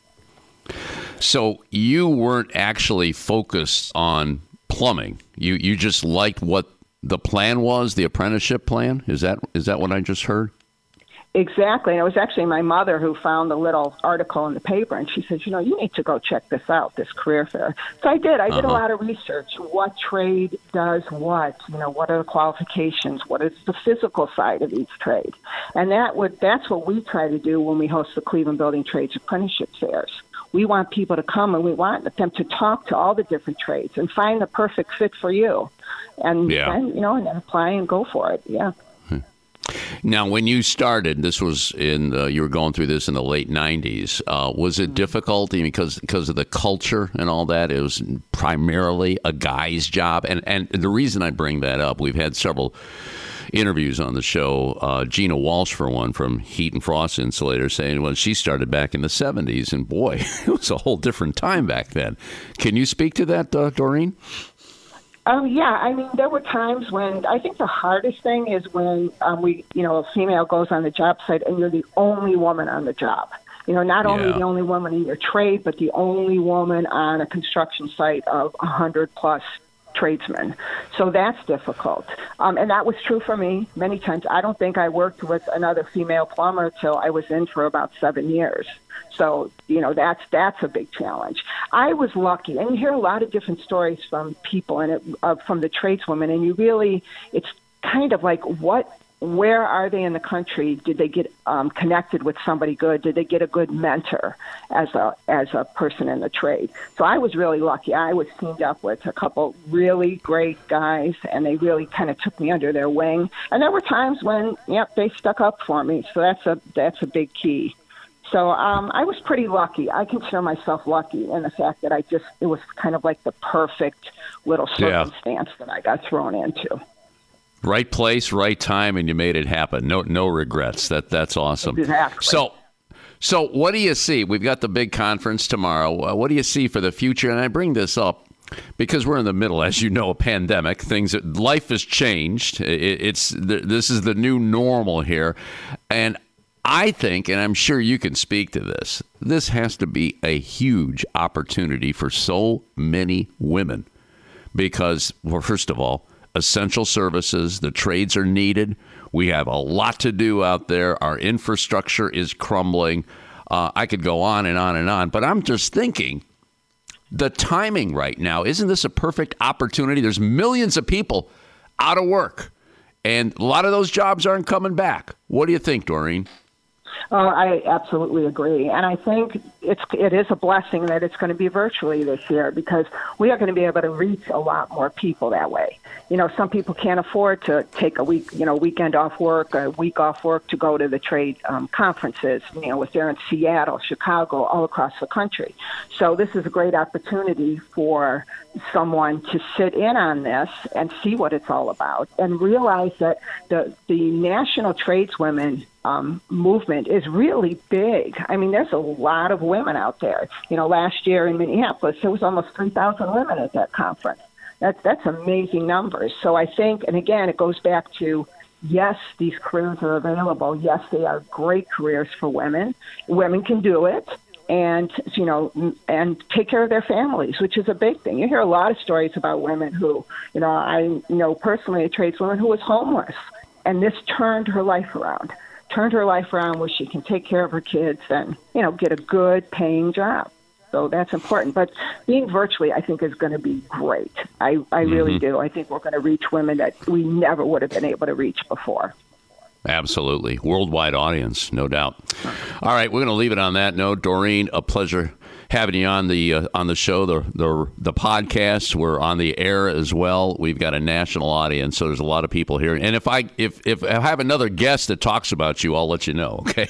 So you weren't actually focused on plumbing. You you just liked what the plan was, the apprenticeship plan? Is that is that what I just heard? Exactly. And it was actually my mother who found the little article in the paper, and she said, you know, you need to go check this out, this career fair. So I did. I did Uh-huh. a lot of research. What trade does what? You know, what are the qualifications? What is the physical side of each trade? And that would that's what we try to do when we host the Cleveland Building Trades Apprenticeship Fairs. We want people to come, and we want them to talk to all the different trades and find the perfect fit for you. And Yeah. then, you know, and then apply and go for it. Yeah. Now, when you started, this was in uh, you were going through this in the late nineties. Uh, was it difficult because because of the culture and all that? It was primarily a guy's job, and and the reason I bring that up, we've had several interviews on the show. Uh, Gina Walsh, for one, from Heat and Frost Insulators, saying when she started back in the seventies, and boy, it was a whole different time back then. Can you speak to that, uh, Doreen? Oh, yeah. I mean, there were times when I think the hardest thing is when um, we, you know, a female goes on the job site and you're the only woman on the job. You know, not only Yeah. the only woman in your trade, but the only woman on a construction site of one hundred plus tradesmen. So that's difficult. Um, and that was true for me many times. I don't think I worked with another female plumber till I was in for about seven years. So, you know, that's that's a big challenge. I was lucky, and you hear a lot of different stories from people and it, uh, from the tradeswomen, and you really, it's kind of like what, where are they in the country? Did they get um, connected with somebody good? Did they get a good mentor as a as a person in the trade? So I was really lucky. I was teamed up with a couple really great guys, and they really kind of took me under their wing. And there were times when, yep, they stuck up for me. So that's a that's a big key. So um, I was pretty lucky. I consider myself lucky in the fact that I just, it was kind of like the perfect little Yeah. circumstance that I got thrown into. Right place, right time, and you made it happen. No, no regrets. That that's awesome. Exactly. So, so what do you see? We've got the big conference tomorrow. Uh, what do you see for the future? And I bring this up because we're in the middle, as you know, a pandemic. Things, life has changed. It, it's this is the new normal here, and I think, and I'm sure you can speak to this, this has to be a huge opportunity for so many women because, well, first of all, essential services, the trades are needed. We have a lot to do out there. Our infrastructure is crumbling. Uh, I could go on and on and on, but I'm just thinking the timing right now, isn't this a perfect opportunity? There's millions of people out of work, and a lot of those jobs aren't coming back. What do you think, Doreen? Oh, I absolutely agree. And I think it's it is a blessing that it's going to be virtually this year because we are going to be able to reach a lot more people that way. You know, some people can't afford to take a week, you know, weekend off work, a week off work to go to the trade um, conferences, you know, if they're in Seattle, Chicago, all across the country. So this is a great opportunity for someone to sit in on this and see what it's all about and realize that the the national tradeswomen um, movement is really big. I mean, there's a lot of women out there. You know, last year in Minneapolis, there was almost three thousand women at that conference. That's, that's amazing numbers. So I think, and again, it goes back to, yes, these careers are available. Yes, they are great careers for women. Women can do it. And, you know, and take care of their families, which is a big thing. You hear a lot of stories about women who, you know, I know personally a tradeswoman who was homeless, and this turned her life around, turned her life around where she can take care of her kids and, you know, get a good paying job. So that's important. But being virtually, I think, is going to be great. I, I really Mm-hmm. do. I think we're going to reach women that we never would have been able to reach before. Absolutely. Worldwide audience, no doubt. All right, we're going to leave it on that note. Doreen, a pleasure having you on the uh, on the show, the, the the podcast. We're on the air as well. We've got a national audience, so there's a lot of people here. And if I if if I have another guest that talks about you, I'll let you know. Okay.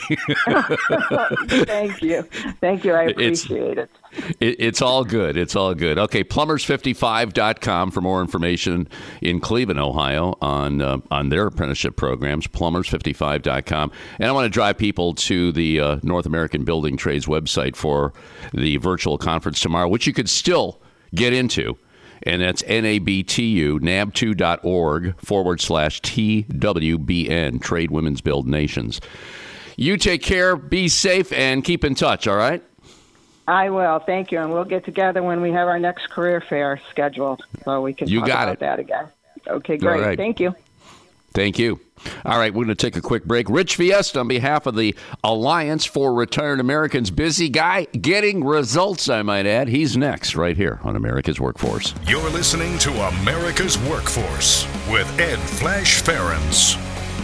Thank you, thank you. I appreciate it's, it. it. It's all good. It's all good. Okay, plumbers fifty-five dot com for more information in Cleveland, Ohio, on uh, on their apprenticeship programs. plumbers fifty-five dot com. And I want to drive people to the uh, North American Building Trades website for the virtual conference tomorrow, which you could still get into. And that's N-A-B-T-U, nab2.org forward slash T-W-B-N, Trade Women's Build Nations. You take care, be safe, and keep in touch, all right? I will. Thank you. And we'll get together when we have our next career fair scheduled, so we can you talk got about it. that again. Okay, great. Right. Thank you. Thank you. All right, we're going to take a quick break. Rich Fiesta on behalf of the Alliance for Retired Americans. Busy guy, getting results, I might add. He's next, right here on America's Workforce. You're listening to America's Workforce with Ed Flash Ferens.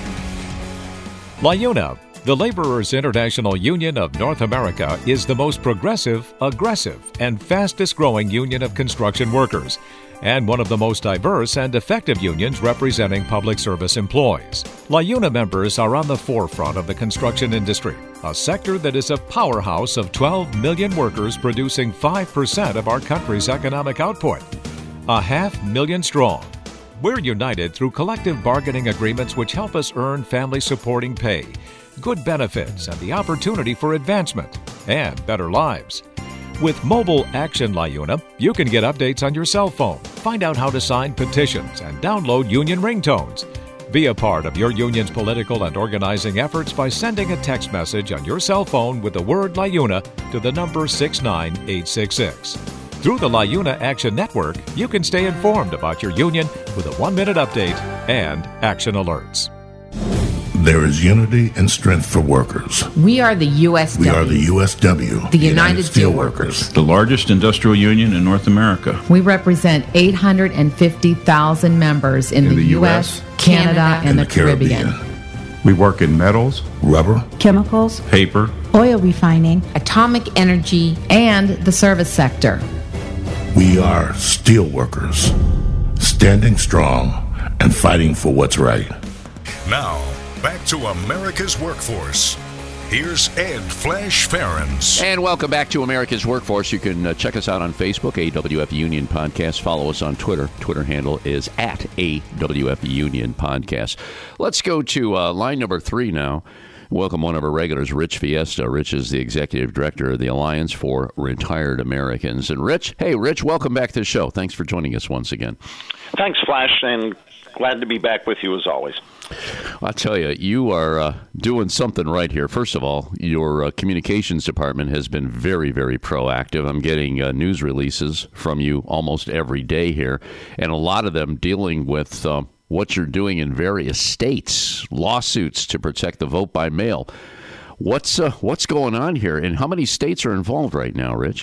LIUNA, the Laborers International Union of North America, is the most progressive, aggressive, and fastest-growing union of construction workers, and one of the most diverse and effective unions representing public service employees. LIUNA members are on the forefront of the construction industry, a sector that is a powerhouse of twelve million workers producing five percent of our country's economic output. A half million strong. We're united through collective bargaining agreements which help us earn family-supporting pay, good benefits, and the opportunity for advancement and better lives. With Mobile Action LIUNA, you can get updates on your cell phone, find out how to sign petitions, and download union ringtones. Be a part of your union's political and organizing efforts by sending a text message on your cell phone with the word LIUNA to the number six nine eight six six. Through the LIUNA Action Network, you can stay informed about your union with a one-minute update and action alerts. There is unity and strength for workers. We are the U S W. We are the U S W. The United Steelworkers. The largest industrial union in North America. We represent eight hundred fifty thousand members in, in the, the U S, Canada, Canada and, and the, the Caribbean. Caribbean. We work in metals, rubber, chemicals, paper, oil refining, atomic energy, and the service sector. We are steelworkers, standing strong and fighting for what's right. Now, back to America's Workforce. Here's Ed Flash Ferens. And welcome back to America's Workforce. You can uh, check us out on Facebook, A W F Union Podcast. Follow us on Twitter. Twitter handle is at A W F Union Podcast. Let's go to uh, line number three now. Welcome one of our regulars, Rich Fiesta. Rich is the Executive Director of the Alliance for Retired Americans. And Rich, hey, Rich, welcome back to the show. Thanks for joining us once again. Thanks, Flash, and glad to be back with you as always. I'll tell you, you are uh, doing something right here. First of all, your uh, communications department has been very, very proactive. I'm getting uh, news releases from you almost every day here, and a lot of them dealing with uh, what you're doing in various states, lawsuits to protect the vote by mail. What's uh, what's going on here, and how many states are involved right now, Rich?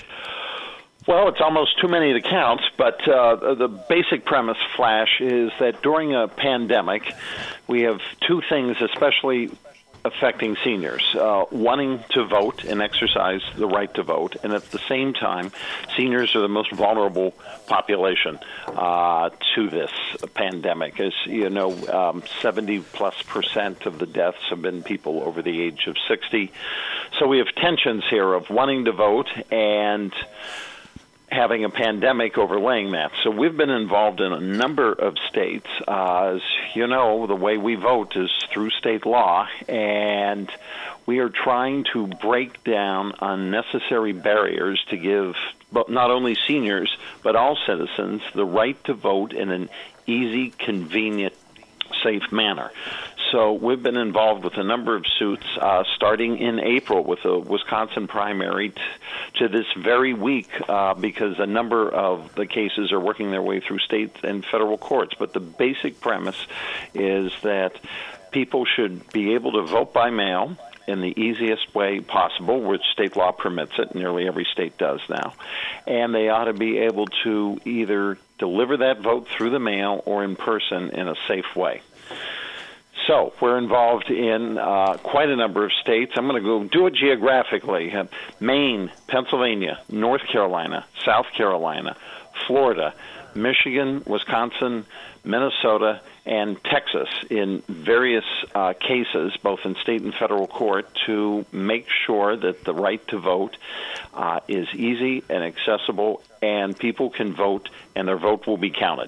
Well, it's almost too many to count, but uh, the basic premise, Flash, is that during a pandemic, we have two things especially affecting seniors, uh, wanting to vote and exercise the right to vote, and at the same time, seniors are the most vulnerable population uh, to this pandemic. As you know, um, seventy plus percent of the deaths have been people over the age of sixty. So we have tensions here of wanting to vote and having a pandemic overlaying that. So we've been involved in a number of states. Uh, as you know, the way we vote is through state law, and we are trying to break down unnecessary barriers to give not only seniors, but all citizens the right to vote in an easy, convenient, safe manner. So we've been involved with a number of suits, uh, starting in April with a Wisconsin primary t- to this very week, uh, because a number of the cases are working their way through state and federal courts. But the basic premise is that people should be able to vote by mail in the easiest way possible, which state law permits it. Nearly every state does now. And they ought to be able to either deliver that vote through the mail or in person in a safe way. So we're involved in uh, quite a number of states. I'm going to go do it geographically. Uh, Maine, Pennsylvania, North Carolina, South Carolina, Florida, Michigan, Wisconsin, Minnesota, and Texas in various uh, cases, both in state and federal court, to make sure that the right to vote uh, is easy and accessible, and people can vote, and their vote will be counted.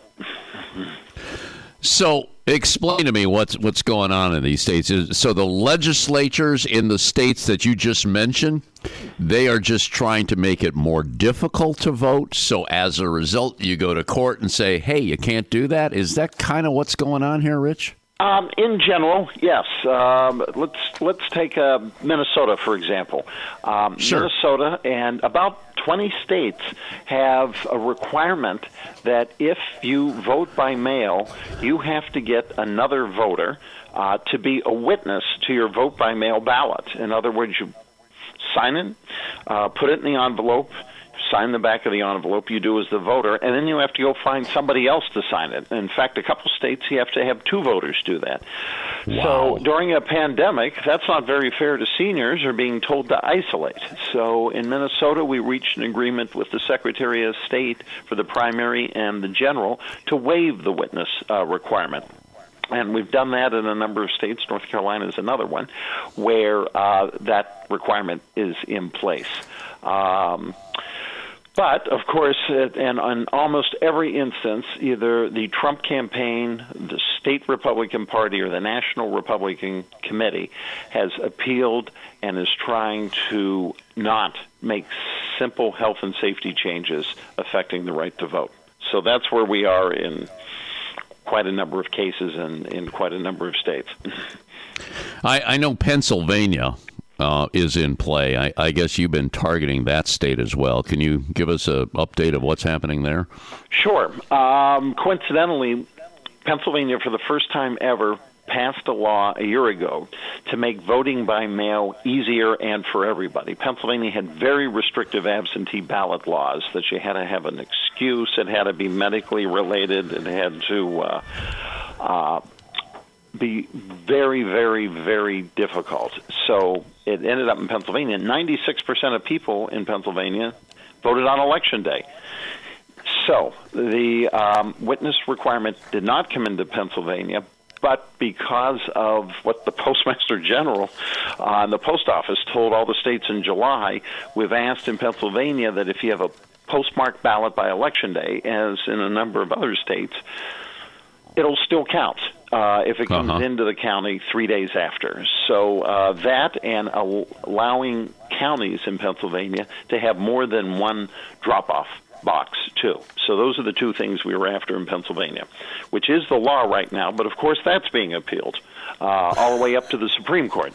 So explain to me what's what's going on in these states. So the legislatures in the states that you just mentioned, they are just trying to make it more difficult to vote. So as a result, you go to court and say, hey, you can't do that. Is that kind of what's going on here, Rich? Um, in general, yes. Um, let's let's take uh, Minnesota, for example. Um, sure. Minnesota and about twenty states have a requirement that if you vote by mail, you have to get another voter uh, to be a witness to your vote by mail ballot. In other words, you sign it, uh, put it in the envelope, sign the back of the envelope, you do as the voter, and then you have to go find somebody else to sign it. In fact, a couple states, you have to have two voters do that. Wow. So during a pandemic, that's not very fair to seniors who are being told to isolate. So in Minnesota, we reached an agreement with the Secretary of State for the primary and the general to waive the witness uh, requirement. And we've done that in a number of states. North Carolina is another one where uh, that requirement is in place. Um, But, of course, and on almost every instance, either the Trump campaign, the state Republican Party, or the National Republican Committee has appealed and is trying to not make simple health and safety changes affecting the right to vote. So that's where we are in quite a number of cases and in quite a number of states. I, I know Pennsylvania Uh, is in play. I, I guess you've been targeting that state as well. Can you give us an update of what's happening there? Sure. Um, coincidentally, Pennsylvania, for the first time ever, passed a law a year ago to make voting by mail easier and for everybody. Pennsylvania had very restrictive absentee ballot laws that you had to have an excuse, it had to be medically related, it had to uh, uh, be very, very, very difficult. So it ended up in Pennsylvania. ninety-six percent of people in Pennsylvania voted on Election Day. So the um, witness requirement did not come into Pennsylvania, but because of what the Postmaster General uh, and the Post Office told all the states in July, we've asked in Pennsylvania that if you have a postmarked ballot by Election Day, as in a number of other states, it'll still count uh, if it comes uh-huh. into the county three days after. So uh, that and al- allowing counties in Pennsylvania to have more than one drop-off box, too. So those are the two things we were after in Pennsylvania, which is the law right now. But, of course, that's being appealed uh, all the way up to the Supreme Court.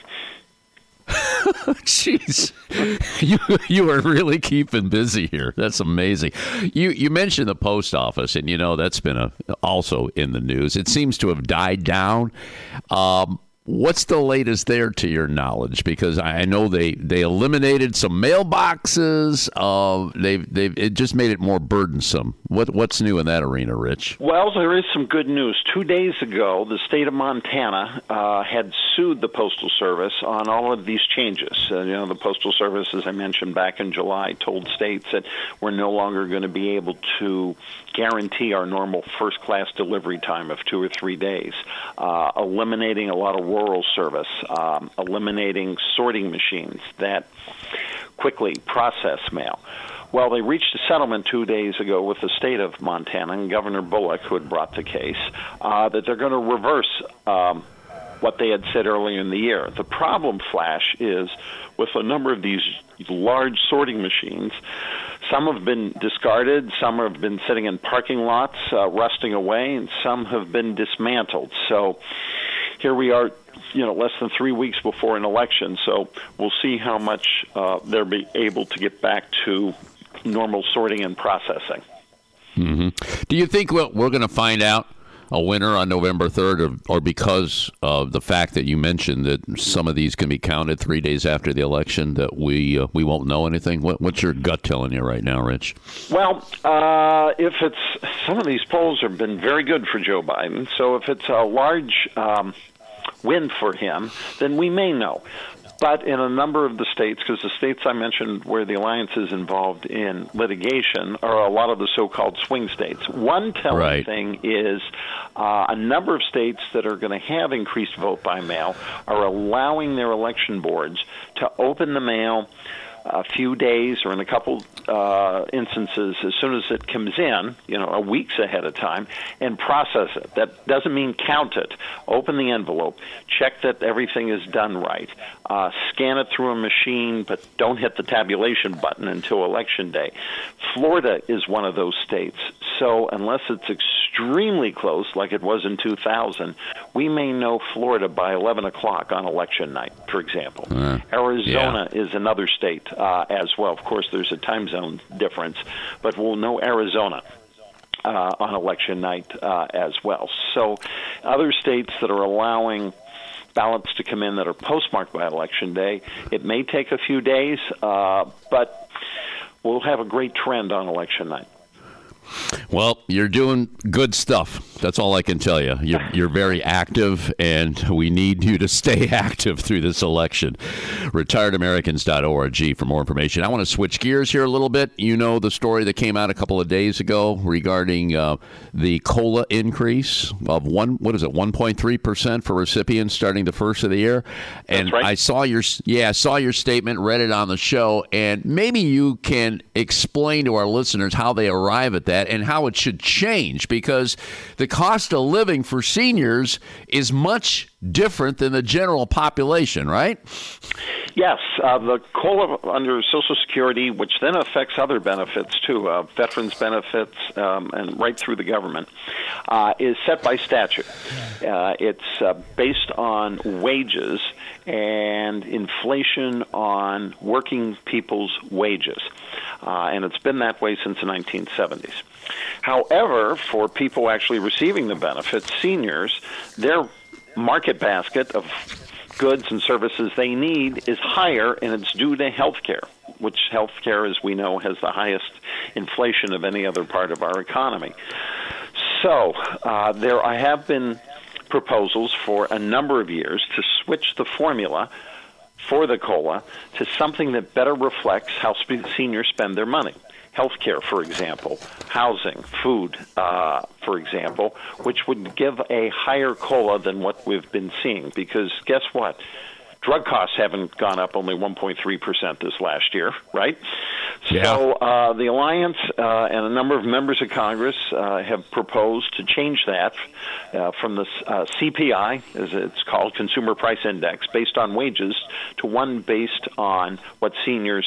Jeez, you you are really keeping busy here. That's amazing. You you mentioned the post office, and you know that's been a, also in the news. It seems to have died down. Um, what's the latest there, to your knowledge? Because I know they, they eliminated some mailboxes. Uh, they've they've it just made it more burdensome. What what's new in that arena, Rich? Well, there is some good news. Two days ago, the state of Montana uh, had sued the Postal Service on all of these changes. Uh, you know, the Postal Service, as I mentioned back in July, told states that we're no longer going to be able to guarantee our normal first-class delivery time of two or three days, uh, eliminating a lot of rural service, um, eliminating sorting machines that quickly process mail. Well, they reached a settlement two days ago with the state of Montana and Governor Bullock, who had brought the case, uh, that they're going to reverse um, what they had said earlier in the year. The problem, Flash, is with a number of these large sorting machines, some have been discarded, some have been sitting in parking lots, uh, rusting away, and some have been dismantled. So here we are, you know, less than three weeks before an election, so we'll see how much uh, they'll be able to get back to normal sorting and processing. Mm-hmm. Do you think we're, we're going to find out a winner on November third, or, or because of the fact that you mentioned that some of these can be counted three days after the election, that we uh, we won't know anything? What, what's your gut telling you right now, Rich? Well, uh, if it's some of these polls have been very good for Joe Biden, so if it's a large um, win for him, then we may know. But in a number of the states, because the states I mentioned where the alliance is involved in litigation are a lot of the so-called swing states. One telling right. thing is uh, a number of states that are going to have increased vote by mail are allowing their election boards to open the mail a few days or in a couple uh, instances as soon as it comes in, you know, a weeks ahead of time, and process it. That doesn't mean count it. Open the envelope, check that everything is done right, uh, scan it through a machine, but don't hit the tabulation button until Election Day. Florida is one of those states. So unless it's extremely close, like it was in two thousand, we may know Florida by eleven o'clock on election night, for example. Uh, Arizona yeah. is another state uh, as well. Of course, there's a time zone difference, but we'll know Arizona uh, on election night uh, as well. So other states that are allowing ballots to come in that are postmarked by Election Day, it may take a few days, uh, but we'll have a great trend on election night. Well, you're doing good stuff. That's all I can tell you. You're, you're very active, and we need you to stay active through this election. retired americans dot org for more information. I want to switch gears here a little bit. You know the story that came out a couple of days ago regarding uh, the COLA increase of one. What is it? one point three percent for recipients starting the first of the year. And That's right. I saw your yeah, I saw your statement, read it on the show, and maybe you can explain to our listeners how they arrive at that and how it should change, because the cost of living for seniors is much different than the general population, right? Yes. Uh, the COLA under Social Security, which then affects other benefits too, uh, veterans benefits um, and right through the government, uh, is set by statute. Uh, it's uh, based on wages and inflation on working people's wages. Uh, and it's been that way since the nineteen seventies. However, for people actually receiving the benefits, seniors, their market basket of goods and services they need is higher, and it's due to health care, which health care, as we know, has the highest inflation of any other part of our economy. So uh, there have been proposals for a number of years to switch the formula for the COLA to something that better reflects how seniors spend their money. Healthcare, for example, housing, food, uh, for example, which would give a higher COLA than what we've been seeing. Because guess what? Drug costs haven't gone up only one point three percent this last year, right? Yeah. So uh, the Alliance uh, and a number of members of Congress uh, have proposed to change that uh, from the uh, C P I, as it's called, Consumer Price Index, based on wages, to one based on what seniors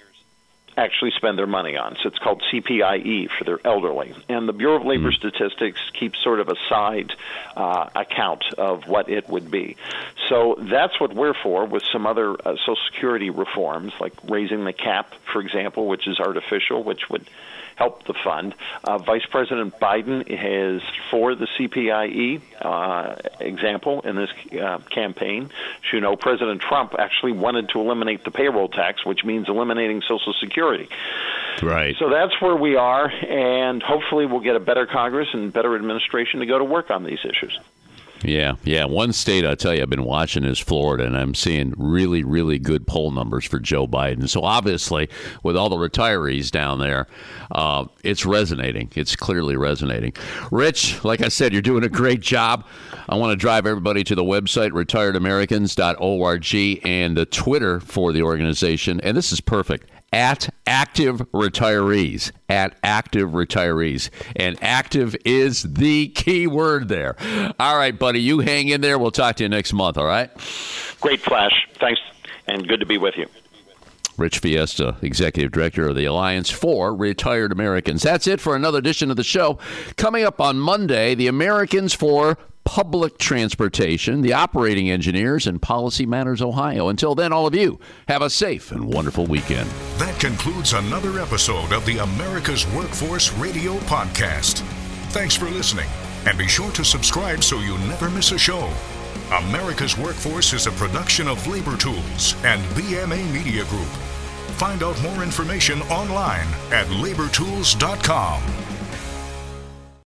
actually spend their money on. So it's called C P I E for their elderly. And the Bureau of Labor mm. Statistics keeps sort of a side uh, account of what it would be. So that's what we're for, with some other uh, Social Security reforms, like raising the cap, for example, which is artificial, which would help the fund. Uh, Vice President Biden is for the C P I E uh, example in this uh, campaign. As you know, President Trump actually wanted to eliminate the payroll tax, which means eliminating Social Security. Right. So that's where we are, and hopefully we'll get a better Congress and better administration to go to work on these issues. Yeah, yeah. One state, I'll tell you, I've been watching is Florida, and I'm seeing really, really good poll numbers for Joe Biden. So obviously, with all the retirees down there, uh, it's resonating. It's clearly resonating. Rich, like I said, you're doing a great job. I want to drive everybody to the website, retired americans dot org, and the Twitter for the organization. And this is perfect. At Active Retirees, at Active Retirees. And active is the key word there. All right, buddy, you hang in there. We'll talk to you next month, all right? Great, Flash. Thanks, and good to be with you. Rich Fiesta, Executive Director of the Alliance for Retired Americans. That's it for another edition of the show. Coming up on Monday, the Americans for Public Transportation, the Operating Engineers, and Policy Matters Ohio. Until then, all of you, have a safe and wonderful weekend. That concludes another episode of the America's Workforce Radio Podcast. Thanks for listening, and be sure to subscribe so you never miss a show. America's Workforce is a production of Labor Tools and B M A Media Group. Find out more information online at labor tools dot com.